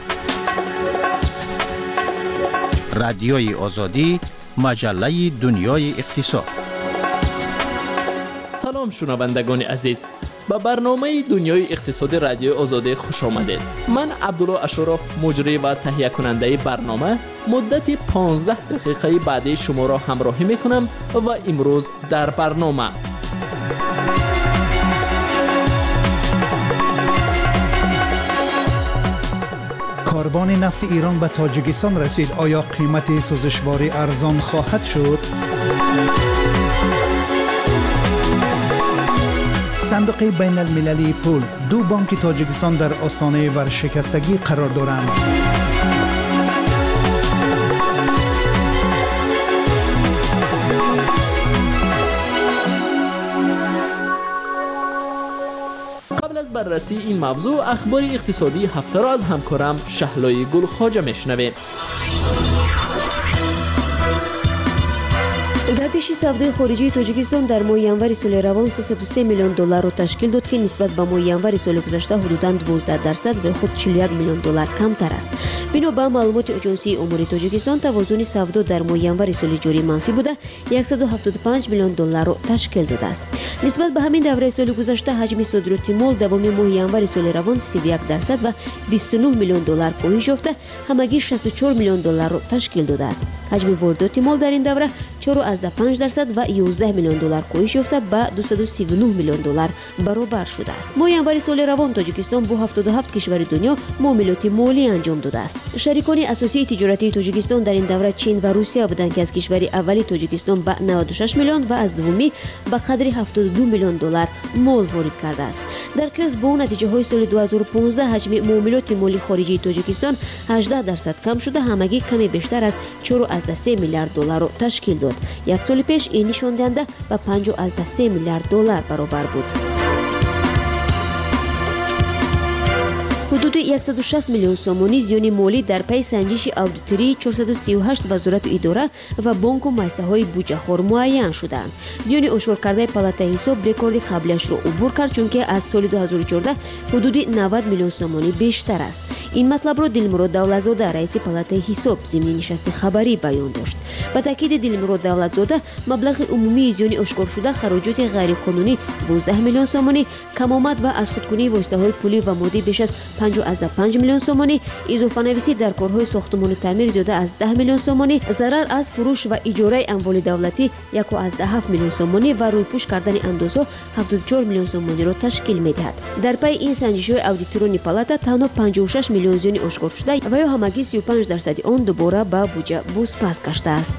رادیوی آزادی، مجله دنیای اقتصاد. سلام شنوندگان عزیز، به برنامه دنیای اقتصاد رادیو آزادی خوش آمدید. من عبدالله اشرف، مجری و تهیه کننده برنامه، مدت 15 دقیقه بعدی شما را همراهی میکنم و امروز در برنامه کاروان نفت ایران به تاجیکستان رسید. آیا قیمت سوزشواری ارزان خواهد شد؟ صندوق بین المللی پول، دو بانک تاجیکستان در آستانه ورشکستگی قرار دارند. قبل از بررسی این موضوع، اخبار اقتصادی هفته را از همکارم شهلای گل خواجه میشنویم. گردش سودای خارجی تاجیکستان در ماه ینور سال روان 303 میلیون دلار را تشکیل داد که نسبت به ماه ینور سال گذشته حدوداً 12% و خود 41 میلیون دلار کمتر است. بنا به معلومات اجنسی امور تاجیکستان، توازن سودا در ماه ینور سال جاری منفی بوده 175 میلیون دلار را تشکیل داده است. نسبت به همین دوره سال گذشته حجم صادرات مال دوم ماه ینور سال روان 31% و 29 میلیون دلار کاهش یافته همگی 64 میلیون دلار را تشکیل داده است. حجم واردات مال در این دوره 4.5% و 11 میلیون دلار کاهش یافته به 239 میلیون دلار برابر شده است. ماه ینور سال روان تاجیکستان با 77 کشور دنیا معاملات مالی انجام داده است. شریکان اساسی تجارتی تاجیکستان در این دوره چین و روسیه بودند که از کشور اولی تاجیکستان به 96 میلیون و از دومی به قدر 72 میلیون دلار مال وارد کرده است. در قیاس با نتیجه های سال 2015 حجم معاملات مالی خارجی تاجیکستان 18% کم شده همگی کمی بیشتر از 4.3 میلیارد دلار را تشکیل داد. یک سال پیش این نشان دهنده به 5.3 میلیارد دلار برابر بود. حدود 160 میلیون سومانی زیان مالی در پی سنجش اودیتوری 438 وزارت اداره و بانک و مؤسسه‌های بودجه‌خوار معین شدند. زیان اشاره کرده پالاتای حساب رکورد قبلیش را عبور کرد، چون که از سال 2014 حدود 90 میلیون سومانی بیشتر است. این مطلب را دلمراد دولتزاده رئیس پالاتای حساب ضمن نشست خبری بیان داشت. با تاکید دلمراد دولتزاده، مبلغ عمومی زیان اشکار شده خراجات غیر قانونی 12 میلیون سومانی، کم‌آمد و از خودکنی واسطه‌های پولی و مادی بیش از 5.5 میلیون سومانی، اضافه نویسی در کارهای ساختمان و تعمیر زیاده از 10 میلیون سومانی، ضرر از فروش و اجاره اموال دولتی 1.7 میلیون سومانی و رویپوش کردن اندازه 74 میلیون سومانی را تشکیل می‌دهد. در پی این سنجش‌های اودیتورانی پالاتا تنها 56 میلیون زیان اشکار شده و یا همگی 35% آن دوباره به بودجه بازپس گشته است.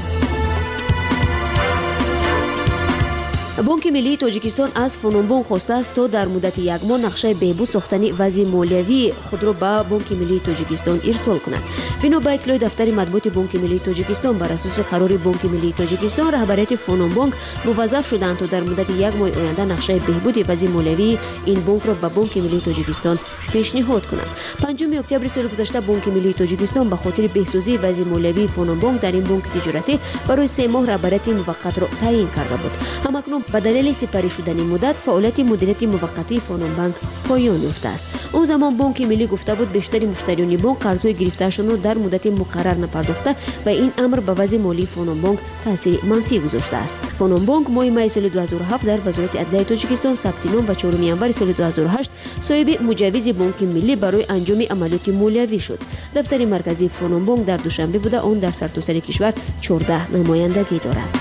بانک ملی تاجیکستان از فنونبانک خواسته است تا در مدت یک ماه نقشه بهبود ساختن وضع مالیوی خود را به بانک ملی تاجیکستان ارسال کند. بنا به اطلاع دفتر مطبوعات بانک ملی تاجیکستان، بر اساس قرار بانک ملی تاجیکستان، رهبریت فنونبانک موظف شدند تا در مدت یک ماه آینده نقشه بهبود وضع مالیوی این بانک را به بانک ملی تاجیکستان پیشنهاد کنند. 5 اکتبر سال گذشته بانک ملی تاجیکستان به خاطر بهسازی وضع مالیوی فنونبانک در این بانک تجارتی برای 3 ماه رهبریت موقت را تعیین کرده بود. همکنون به دلیل سپری شدن مدت فعالیت مدیریت موقتی فنونبانک پایان یافته است. اون زمان بانک ملی گفته بود بیشتر مشتریان بانک قرضهای گرفته‌شان را در مدت مقرر نپرداخته و این امر به وضع مالی فنونبانک تاثیر منفی گذاشته است. فنونبانک ماه می سال 2007 در وزارت عدلیه تاجیکستان ثبت نام و 4 ینور سال 2008 صاحب مجوز بانک ملی برای انجام عملیات مالیوی شد. دفتر مرکزی فنونبانک در دوشنبه بوده آن در سرتاسر کشور 14 نمایندگی دارد.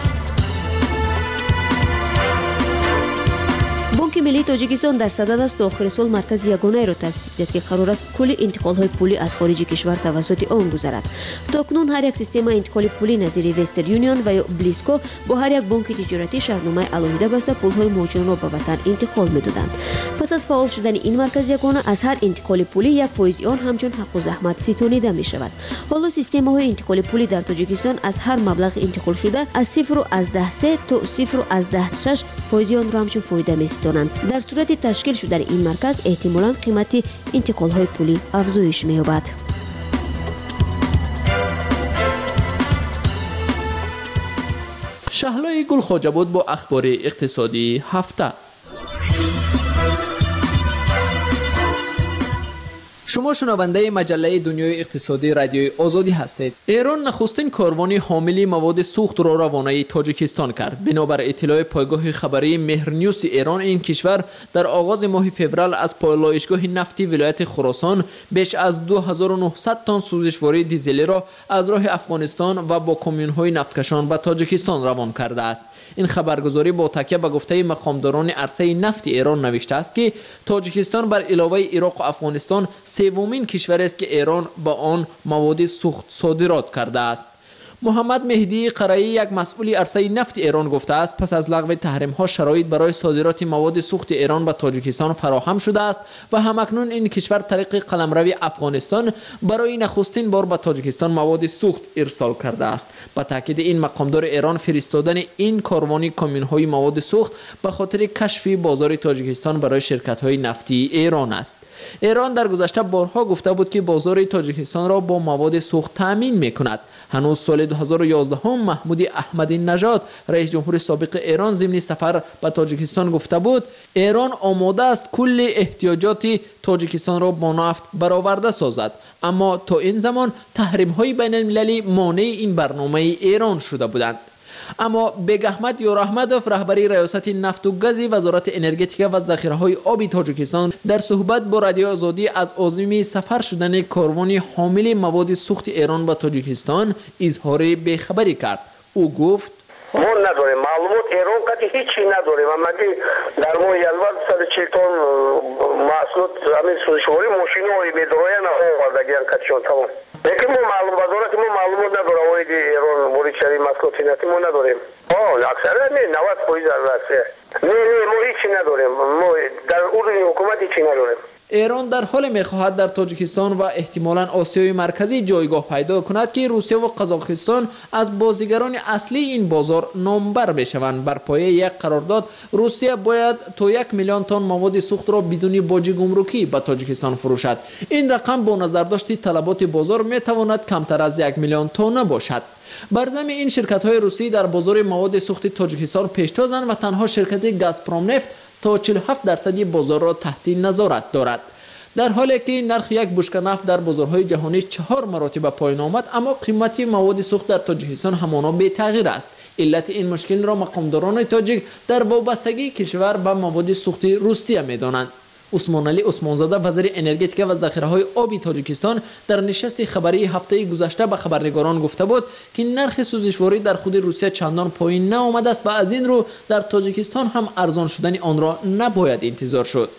بانک ملی تاجیکستان در صدد است تا آخر سال مرکز یگانه را تأسیس دهد که قرار است کل انتقال‌های پولی از خارج کشور توسط آن گذرد. تاکنون هر یک سیستم انتقال پولی نظیر وسترن یونیون و یا بلیسکو با هر یک بانک تجارتی شرطنامه علاوه بسته پول‌های مهاجران را به وطن انتقال می‌دادند. پس از فعال شدن این مرکز یگانه از هر انتقال پولی یک فایز آن همچون حق و زحمت ستانیده می‌شود. حالا سیستم‌های انتقال پولی در تاجیکستان از هر مبلغ انتقال شده از 0.13 تا 0.6 فایز آن را همچون فایده می‌ستانند. در صورت تشکیل شدن این مرکز احتمالاً قیمت انتقال‌های پولی افزایش می‌یابد. شهلای گل خواجه بود با اخبار اقتصادی هفته. شما شنونده مجله دنیای اقتصادی رادیوی آزادی هستید. ایران نخستین کاروانی حامل مواد سوخت را روانه تاجیکستان کرد. بنابر اطلاع پایگاه خبری مهرنیوز ایران، این کشور در آغاز ماه فوریه از پالایشگاه نفتی ولایت خراسان بیش از 2900 تن سوزشواری دیزلی را از راه افغانستان و با کامیون‌های نفتکشان به تاجیکستان روان کرده است. این خبرگزاری با تکیه به گفته مقامداران عرصه نفت ایران نوشته است که تاجیکستان بر علاوه عراق و افغانستان سومین کشور است که ایران با آن مواد سوخت صادرات کرده است. محمد مهدی قرایی، یک مسئول عرصه نفت ایران، گفته است پس از لغو تحریم ها شرایط برای صادرات مواد سوخت ایران به تاجیکستان فراهم شده است و همکنون این کشور طریق قلمرو افغانستان برای نخستین بار به تاجیکستان مواد سوخت ارسال کرده است. با تاکید این مقامدار ایران، فرستادن این کاروانی کامیون های مواد سوخت به خاطر کشف بازار تاجیکستان برای شرکت های نفتی ایران است. ایران در گذشته بارها گفته بود که بازار تاجیکستان را با مواد سوخت تامین می‌کند. هنوز سال 2011 محمود احمدی نژاد، رئیس جمهور سابق ایران، ضمن سفر به تاجیکستان گفته بود ایران آماده است کل احتیاجات تاجیکستان را با نفت برآورده سازد، اما تا این زمان تحریم‌های بین‌المللی مانع این برنامه ایران شده بودند. اما بیگ احمد یاراحمدوف، رهبری ریاست نفت و گاز وزارت انرژتیک و ذخیره‌های آبی تاجیکستان، در صحبت با رادیو آزادی از عازم سفر شدن کاروانی حامل مواد سوخت ایران به تاجیکستان اظهار بی‌خبری کرد. او گفت ما نداریم معلومات ایران قطعی هیچی نداریم. اما در ماه ینور 140 تن محصولات همین سوزشواری ماشین‌های می‌دارن آوردگیان کاتشون تمام. لیکن ما معلومات نداریم اوید ایران مورد شری مسئولیتی نتی ما نداریم. اکثر نه 90% البته. نه ما هیچی نداریم. ما در اردن حکومت هیچی نداریم. ایران در حال می‌خواهد در تاجیکستان و احتمالاً آسیای مرکزی جایگاه پیدا کند که روسیه و قزاقستان از بازیگران اصلی این بازار نامبر بشوند. بر پایه یک قرارداد روسیه باید تا 1 میلیون تن مواد سوخت را بدون باج گمرکی به تاجیکستان فروشد. این رقم با نظرداشت طلبات بازار می‌تواند کمتر از 1 میلیون تن باشد. بر ضمن این شرکت‌های روسی در بازار مواد سوخت تاجیکستان پیشتازند و تنها شرکت گازپروم نفت تا 47% بازار را تحت نظارت دارد. در حالی که نرخ یک بشکه نفت در بازارهای جهانی 4 مراتب پایین آمد، اما قیمت مواد سوخت در تاجیکستان همانا بی تغییر است. علت این مشکل را مقامداران تاجیک در وابستگی کشور به مواد سوخت روسیه می‌دانند. عثمان علی عثمانزاده، وزیر انرژتیک و ذخیره‌های آبی تاجیکستان، در نشست خبری هفته گذشته به خبرنگاران گفته بود که نرخ سوزشواری در خود روسیه چندان پایین نآمده است و از این رو در تاجیکستان هم ارزان شدن آن را نباید انتظار شد.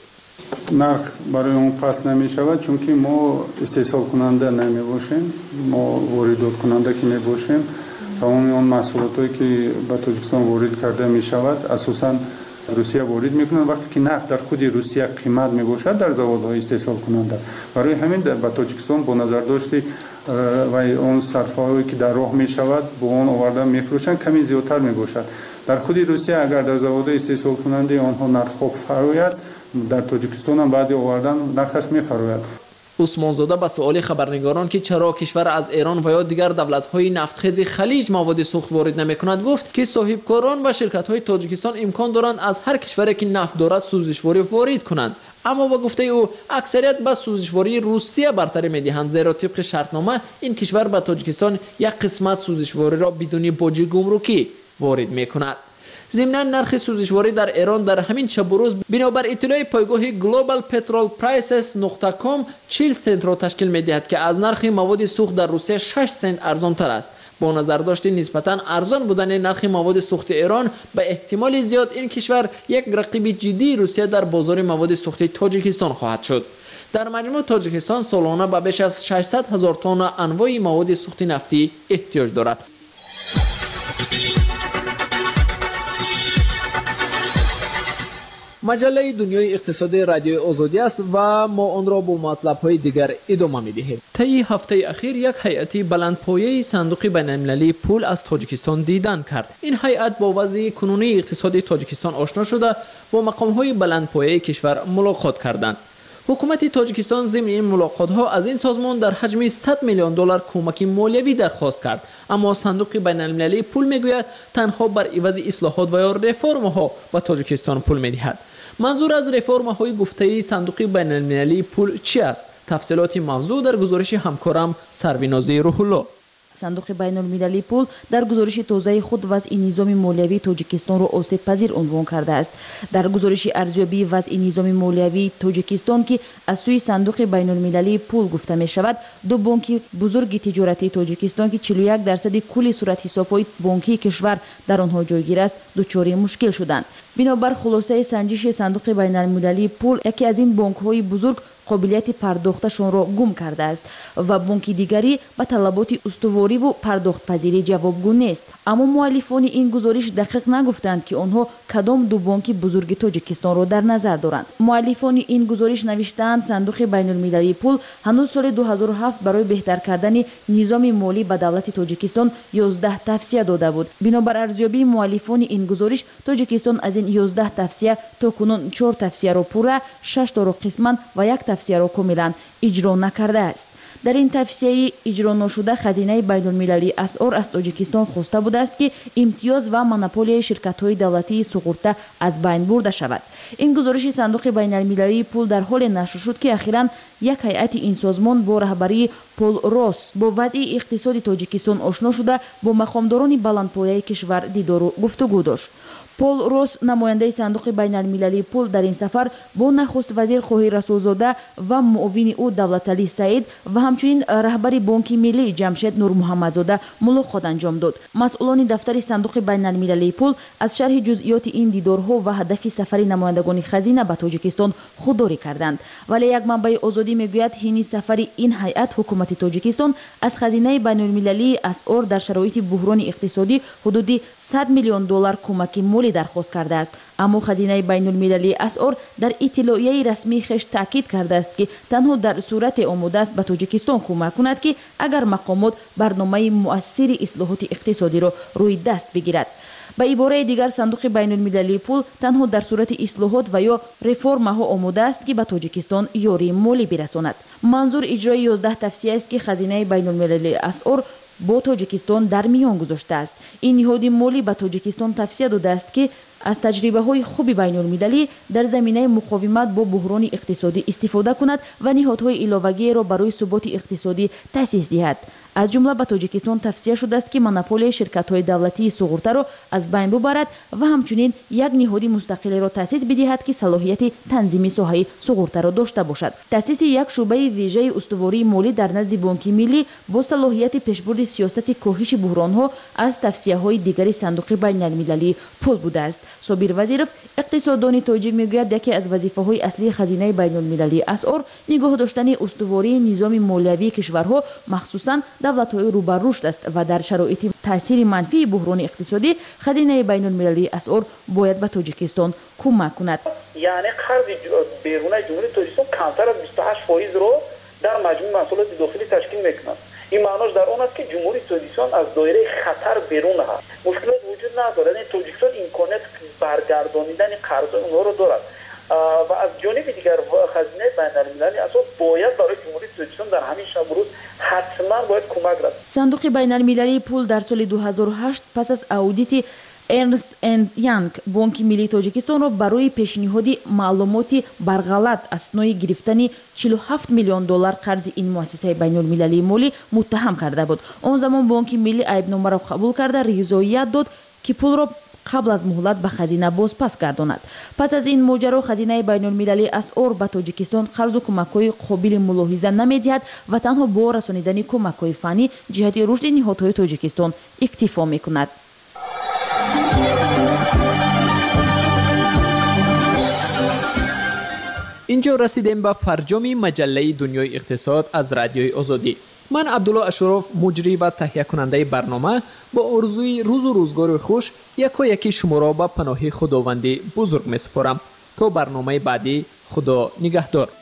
نرخ برای اون پس نمی شود چون که ما استحصال کننده نمی باشیم، ما واردات کننده که می باشیم. تمام اون محصولاتی که به تاجیکستان وارد کرده می شود اساساً روسیه وارد میکنند. وقتی که نفت در خود روسیه قیمت میباشد در زوادهای استحصال کننده، برای همین در تاجیکستان با نظر داشتی و اون صرفه‌ای که در راه میشود با اون آورده میفروشند کمی زیادتر میباشد. در خود روسیه اگر در زوادهای استحصال کننده آنها نرخ خوب فراید، در تاجیکستان هم بعد آوردن نرخش میفراید. عثمانزاده به سؤال خبرنگاران که چرا کشور از ایران و یا دیگر دولت‌های نفتخیز خلیج مواد سوخت وارد نمی‌کند گفت که صاحبکاران و شرکت‌های تاجیکستان امکان دارند از هر کشوری که نفت دارد سوزشواری وارد کنند، اما با گفته او اکثریت به سوزشواری روسیه برتری می‌دهند، زیرا طبق شرطنامه این کشور به تاجیکستان یک قسمت سوزشواری را بدون باج گمرکی وارد می‌کند. ضمناً نرخ سوزشواری در ایران در همین شب و روز بنابر اطلاع پایگاه globalpetrolprices.com 40 سنت را تشکیل می‌دهد که از نرخ مواد سوخت در روسیه 6 سنت ارزان‌تر است. با نظرداشت نسبتاً ارزان بودن نرخ مواد سوخت ایران، به احتمال زیاد این کشور یک رقیب جدی روسیه در بازار مواد سوخت تاجیکستان خواهد شد. در مجموع تاجیکستان سالانه به بیش از 600,000 تن انواع مواد سوخت نفتی احتیاج دارد. مجله دنیای اقتصادی رادیو آزادی است و ما آن را با مطلب‌های دیگر ادامه می‌دهیم. طی هفته اخیر یک هیئت بلندپایه صندوق بین‌المللی پول از تاجیکستان دیدن کرد. این هیئت با وضع کنونی اقتصادی تاجیکستان آشنا شده با مقام‌های بلندپایه کشور ملاقات کردند. حکومت تاجیکستان ضمن این ملاقات‌ها از این سازمان در حجم 100 میلیون دلار کمک مالیوی درخواست کرد، اما صندوق بین‌المللی پول میگوید تنها بر عوض اصلاحات و یا رفرم‌ها به تاجیکستان پول می‌دهد. منظور از رفرم‌های گفته‌ای صندوق بین‌المللی پول چی است؟ تفصیلات موضوع در گزارش همکارم سرویناز روح‌الله. صندوق بین‌المللی پول در گزارش تازه خود وضع نظام مالیوی تاجیکستان را آسیب پذیر عنوان کرده است. در گزارش ارزیابی وضع نظام مالیوی تاجیکستان که از سوی صندوق بین‌المللی پول گفته می شود، دو بانک بزرگ تجارتی تاجیکستان که 41% کل صورت حساب‌های بانکی کشور در آنها جایگیر است، دچار مشکل شدند. بنابر خلاصه سنجش صندوق بین‌المللی پول، یکی از این بانک‌های بزرگ قابلیت پرداختشان را گم کرده است و بانک دیگری به طلبات استواری و پرداخت پذیری جوابگو نیست. اما مؤلفان این گزارش دقیق نگفتند که آنها کدام دو بانک بزرگ تاجیکستان را در نظر دارند. مؤلفان این گزارش نوشتند صندوق بین‌المللی پول هنوز سال 2007 برای بهتر کردن نظام مالی به دولت تاجیکستان 11 توصیه داده بود. بنابر ارزیابی مؤلفان این گزارش، تاجیکستان از این 11 توصیه تا کنون 4 توصیه را پوره، 6 تا را قسماً و 1 توصیه را کاملا اجرا نکرده است. در این توصیه اجرا نشده خزینه بین‌المللی اسعار از تاجیکستان خواسته بوده است که امتیاز و مونوپولی شرکت‌های دولتی سقوطه از بین برده شود. این گزارش صندوق بین‌المللی پول در حال نشر شد که اخیراً یک هیئت این سازمان با رهبری پول روس با وضع اقتصادی تاجیکستان آشنا شده با مقامداران بلندپایه کشور دیدار و گفتگو داشت. پول روس نماینده صندوق بین‌المللی پول در این سفر با نخست وزیر خواهی رسولزاده و معاون او دولتعلی سعید و همچنین رهبر بانک ملی جمشید نور محمدزاده ملاقات انجام داد. مسئولان دفتر صندوق بین‌المللی پول از شرح جزئیات این دیدارها و هدف سفر نمایندگان خزینه به تاجیکستان خودداری کردند، ولی یک منبع آزادی میگوید حین سفر این هیئت حکومت تاجیکستان از خزینه بین‌المللی اسعار در شرایط بحران اقتصادی حدود 100 میلیون دلار کمک مالی درخواست کرده است. اما خزینه بین‌المللی اسعار در اطلاعیه رسمی خش تاکید کرده است که تنها در صورت آماده است به تاجیکستان کمک کند که اگر مقامات برنامه مؤثر اصلاحات اقتصادی را روی دست بگیرد. به عباره دیگر صندوق بین‌المللی پول تنها در صورت اصلاحات و یا رفرم‌ها آماده است که به تاجیکستان یاری مالی برساند. منظور اجرای 11 توصیه است که خزینه بین‌المللی اسعار با تاجیکستان در میان گذاشته است. این نهاد مالی به تاجیکستان توصیه داده است که از تجربه های خوب بین‌المللی در زمینه مقاومت با بحران اقتصادی استفاده کند و نهادهای علاوه‌ای را برای ثبات اقتصادی تأسیس دهد. از جمله به تاجیکستان توصیه شده است که مونوپولی شرکت‌های دولتی سقوطه را از بین ببرد و همچنین یک نهاد مستقل را تأسیس بدهد که صلاحیت تنظیم ساحه سقوطه را داشته باشد. تأسیس یک شعبه ویژه استواری مالی در نزد بانک ملی با صلاحیت پیشبرد سیاست کاهش بحران‌ها از توصیه‌های دیگر صندوق بین‌المللی پول بوده است. صابر وزیرов اقتصاددان تاجیک میگوید یکی از وظیفه‌های اصلی خزینه بین‌المللی اسعار نگاه داشتن استواری نظام مالیوی کشورها مخصوصاً دولت‌های رو به رشد است و در شرایط تاثیر منفی بحران اقتصادی خزینه بین‌المللی اسعار باید به تاجیکستان کمک کند. یعنی قرض بیرون جمهوری تاجیکستان کمتر از 28% رو در مجموع محصولات داخلی تشکیل می‌کند. این معناش در آن است که جمهوری تاجیکستان از دایره خطر بیرون است. مشکلات وجود ندارد. این تاجیکستان امکانات برگردانیدن قرض اونها رو دارد و از جانب دیگر خزینه بین‌المللی اسعار باید برای جمهوری تاجیکستان در همین شب روز حتما باید کمک رسد. صندوق بین‌المللی پول در سال 2008 پس از اودیت ارنست اند یانگ بانک ملی تاجیکستان را برای پیشنهاد معلوماتی برغلط اسنای گرفتن 47 میلیون دلار قرض این مؤسسه بین‌المللی مالی متهم کرده بود. آن زمان بانک ملی عیبنامه را قبول کرده رضایت داد که پول را قبل از مهلت به خزینه باز پس گرداند. پس از این ماجرا خزینه بین‌المللی اسعار به تاجیکستان قرض و کمک‌های قابل ملاحظه نمی‌دهد و تنها با رسانیدن کمک‌های فنی جهت رشد نهادهای تاجیکستان اکتفا می‌کند. اینجا رسیدیم به فرجام مجله دنیای اقتصاد از رادیوی آزادی. من عبدالله اشرف مجری و تهیه کننده برنامه با آرزوی روز و روزگار خوش یکی شما را به پناه خداوند بزرگ می سپارم. تا برنامه بعدی، خدا نگهدار.